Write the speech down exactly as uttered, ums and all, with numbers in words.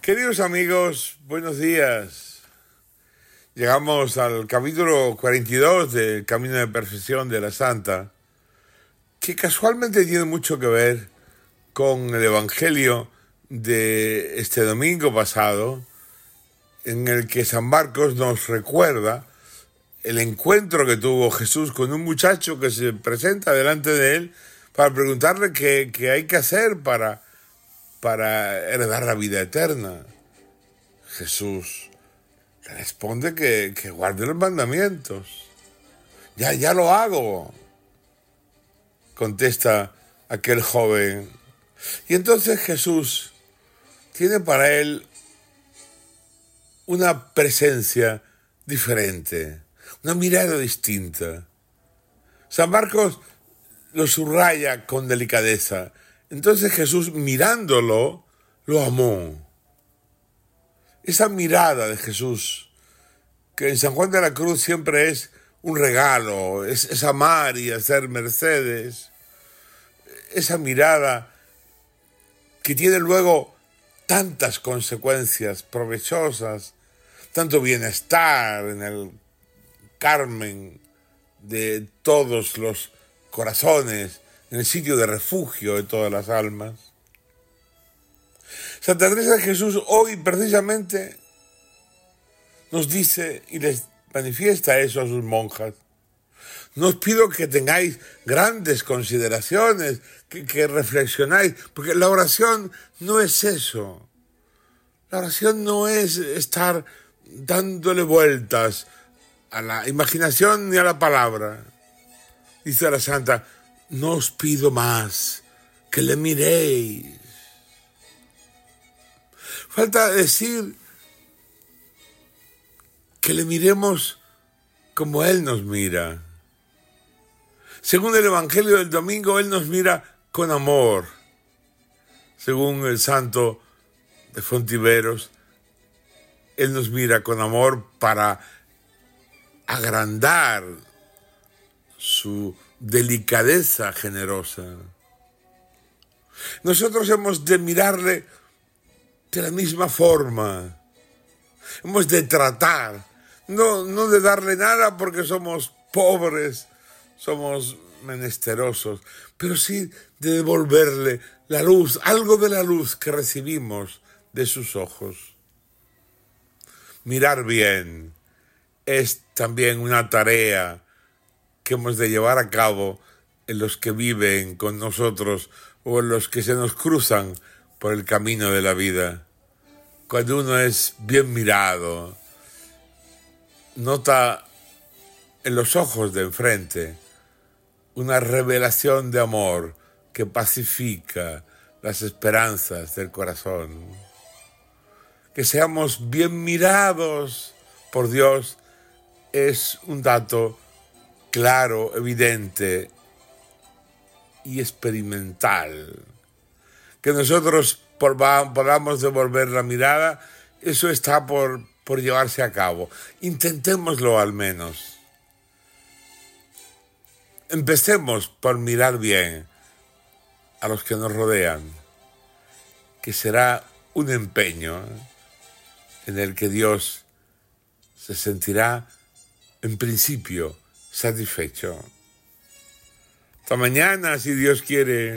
Queridos amigos, buenos días. Llegamos al capítulo cuarenta y dos del Camino de Perfección de la Santa, que casualmente tiene mucho que ver con el Evangelio de este domingo pasado, en el que San Marcos nos recuerda el encuentro que tuvo Jesús con un muchacho que se presenta delante de él para preguntarle qué, qué hay que hacer para, para heredar la vida eterna. Jesús le responde que, que guarde los mandamientos. Ya, ya lo hago, contesta aquel joven. Y entonces Jesús tiene para él una presencia diferente, una mirada distinta. San Marcos lo subraya con delicadeza. Entonces Jesús, mirándolo, lo amó. Esa mirada de Jesús, que en San Juan de la Cruz siempre es un regalo, es, es amar y hacer mercedes. Esa mirada que tiene luego tantas consecuencias provechosas, tanto bienestar en el Carmen de todos los corazones, en el sitio de refugio de todas las almas. Santa Teresa de Jesús hoy precisamente nos dice y les manifiesta eso a sus monjas. No os pido que tengáis grandes consideraciones, que, que reflexionáis, porque la oración no es eso. La oración no es estar dándole vueltas a la imaginación ni a la palabra. Dice la Santa, no os pido más, que le miréis. Falta decir que le miremos como Él nos mira. Según el Evangelio del domingo, Él nos mira con amor. Según el santo de Fontiveros, Él nos mira con amor para agrandar su delicadeza generosa. Nosotros hemos de mirarle de la misma forma. Hemos de tratar, no, no de darle nada porque somos pobres, somos menesterosos, pero sí de devolverle la luz, algo de la luz que recibimos de sus ojos. Mirar bien es también una tarea que hemos de llevar a cabo en los que viven con nosotros o en los que se nos cruzan por el camino de la vida. Cuando uno es bien mirado, nota en los ojos de enfrente una revelación de amor que pacifica las esperanzas del corazón. Que seamos bien mirados por Dios es un dato claro, evidente y experimental. Que nosotros podamos devolver la mirada, eso está por, por llevarse a cabo. Intentémoslo al menos. Empecemos por mirar bien a los que nos rodean, que será un empeño en el que Dios se sentirá, en principio, satisfecho. Hasta mañana, si Dios quiere.